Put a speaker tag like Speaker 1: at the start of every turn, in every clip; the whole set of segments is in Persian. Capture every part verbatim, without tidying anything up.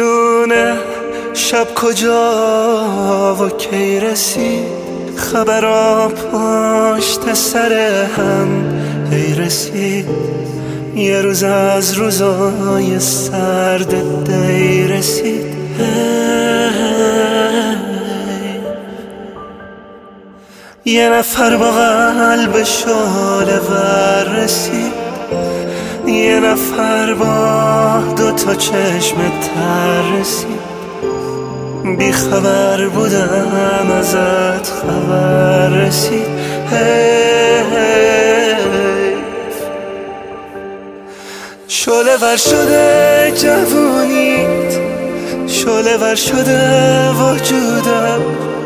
Speaker 1: میدونه شب کجا و کی رسید، خبرها پشت سر هم هی رسید. یه روز از روزای سرد دی رسید. یه نفر با قلب شعله ور رسید، یه نفر با دوتا چشم تر رسید. بی خبر بودم ازت خبر رسید. شعله ور شده جوونیت، شعله ور شده وجودم.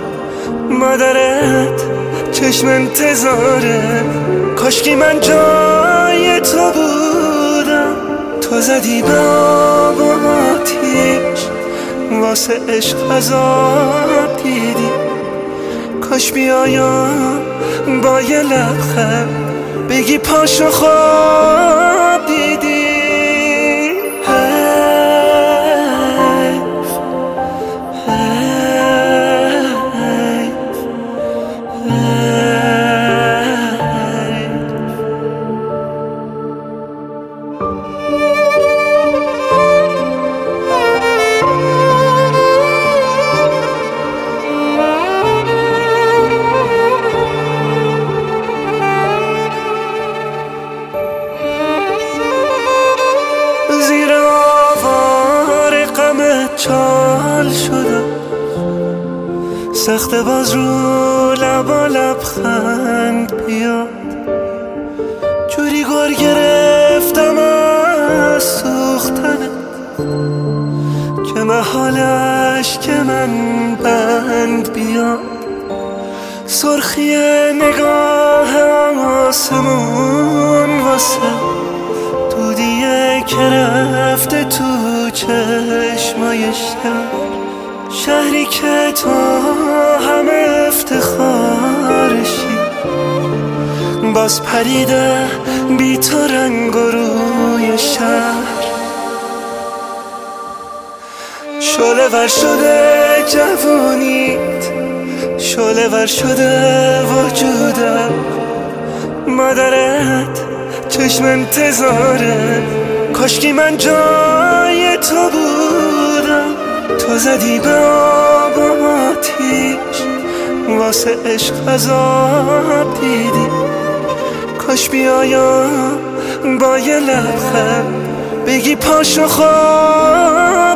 Speaker 1: مادرت چشم انتظاره، کاشکی من جای تو بودم. تو زدی به آب و آتیش، واسه عشق عذاب دیدی. کاش بیایم با یه لبخند بگی پاشو خواب دیدی. چال شدم سخت باز رو لبا لبخند بیاد. جوری گر گرفتم از سوختنه که محالش که من بند بیاد. سرخی نگاه آسمون واسه دودیه که رفته تو چشمای شهر. شهری که تو همه افتخارشی، باز پریده بی تو رنگ و روی شهر. شعله ور شده جوونیت، شعله ور شده وجودم. مادرت چشم انتظاره، کاشکی من جای تو بودم. تو زدی به آب و آتیش، واسه عشق عذاب دیدی. کاش بیایم با یه لبخند بگی پاشو خواب